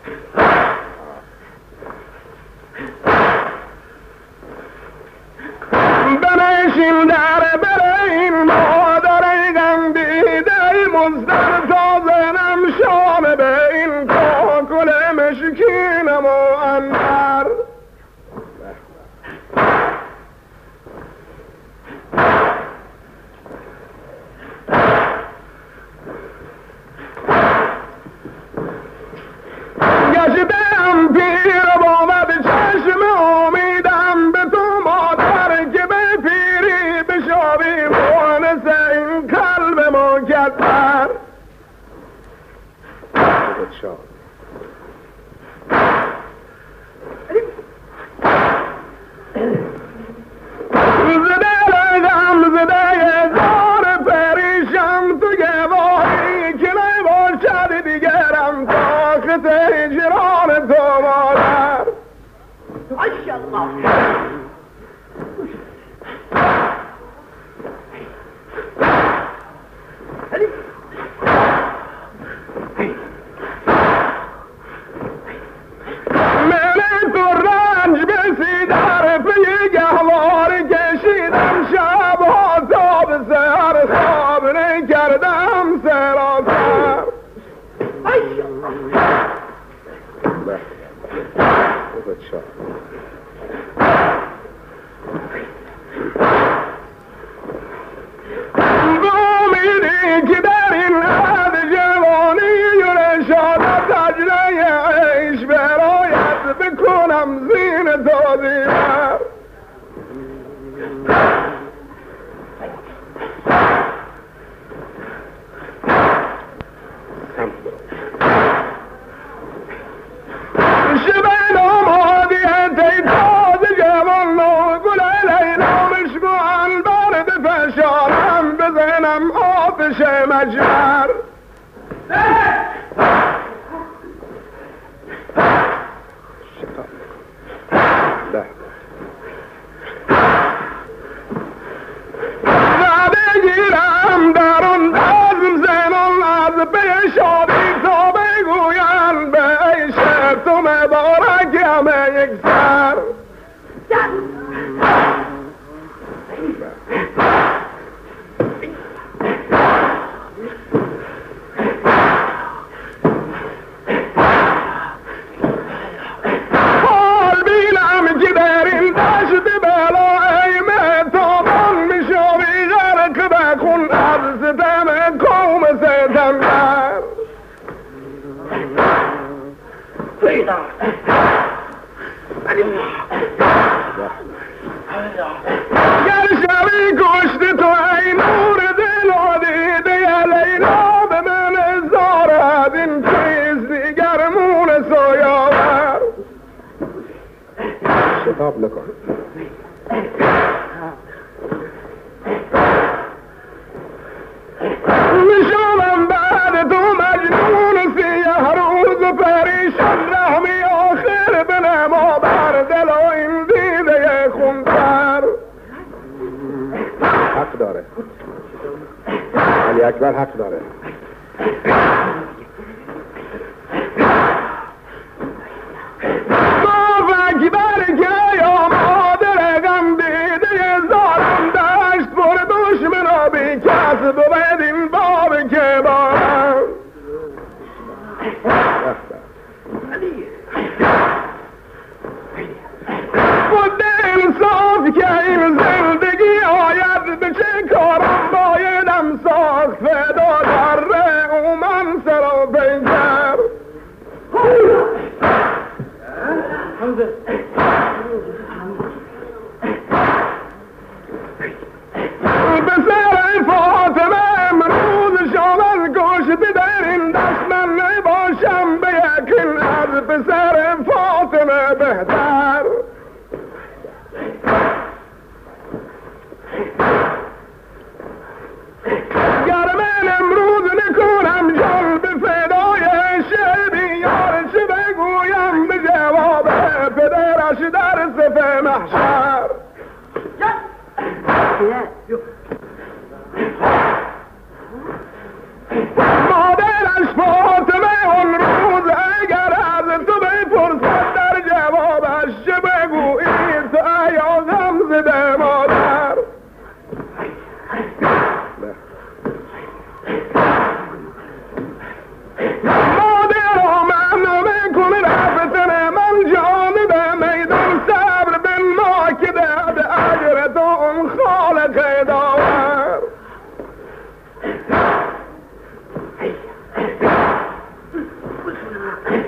بنشین در برین مادر غم دیده مزدر تازنم شام به این کاکل مشکینم و اندر گشتم پیر بابد چشم امیدم به تو مادر که به پیری بشاوی مونس این قلب مکدر زده غم زده زار پریشم تو گواهی که نباشد دیگرم طاقت هجران تو مادر ماشاءالله من تو رنج بسی در پی گهوار کشیدم شبها تا به سهر خواب نکردم سراسر امیدی که در این حد جوانی یرشاد تجله عیش برایت بکنم زین تازیبر شبه نامادیت ای تازه جوان و گل لیلا مشکو انبار بفشانم بزنم آتش مجمر و بگیرم درون دازم زنان از به شادی تا بگویم به عیش تو مبارک همه یک سر حال بینم که در این دشت بلا ایمه تابان میشوی غرق بخون از ستم قوم ستمگر گر شوی کشت تو ای نور دل و دیده لیلا به من زارد این چیز دیگر مونس و یاور شتاب نکن میشوم بعد تو مجنون سیه روز پریشان رحمی آخر بنما بر دل و این دیده خونتر حق داره علی اکبر حق داره اکبر که یا مادر غم دیده زارم دشت پر دشمنا بی کس بود این باب که بارم خود انصاف که این زندگی آید به چه کارم بایدم ساخت فدا در اومن سر و پیکر به سر فاطمه امروز شامل کشتی در این دست من نباشم به یقین از پسر فاطمه بهتر گر من امروز نکنم جان به فدای شبی یار چه بگویم به جواب پدرش در صف محشر مادرش فاطمه اون روز اگر از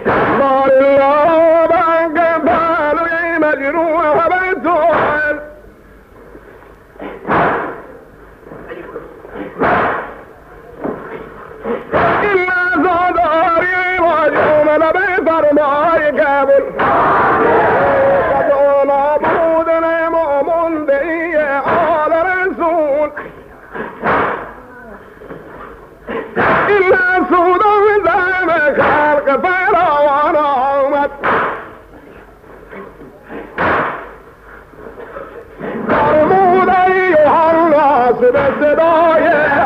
صار الله بانك بالي مجروح بيتوال إلا صداري وجوم لبي فرماي كابل قدون عبودنا مؤمن بي آل رسول إلا سودا زام خلق فيرا ونعمت فرمود أيها الناس بالسدايا